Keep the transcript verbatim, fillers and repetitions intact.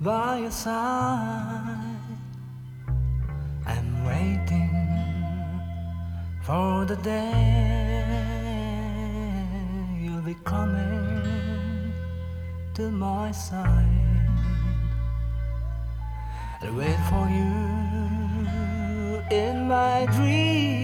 by your side. I'm waiting for the day you'll be coming to my side. I'll wait for you in my dreams.